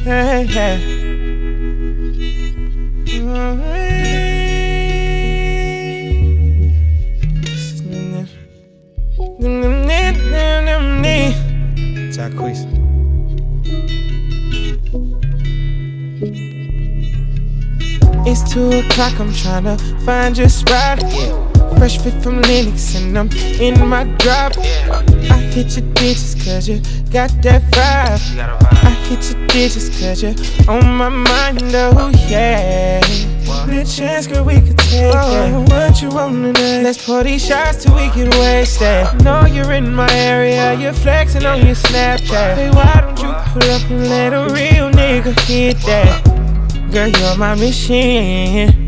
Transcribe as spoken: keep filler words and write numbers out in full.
Hey, hey. Jacquees. It's two o'clock, I'm tryna find your spot. Yeah. Fresh fit from Linux and I'm in my drop. Yeah. I hit your digits cause you got that vibe. Got vibe. I hit your digits cause you're on my mind, oh yeah. Good chance, girl, we could take oh, it. What you want tonight? Let's pour these shots till we get wasted. Know you're in my area, you're flexing on your Snapchat. Hey, why don't you pull up and let a real nigga hit that? Girl, you're my machine.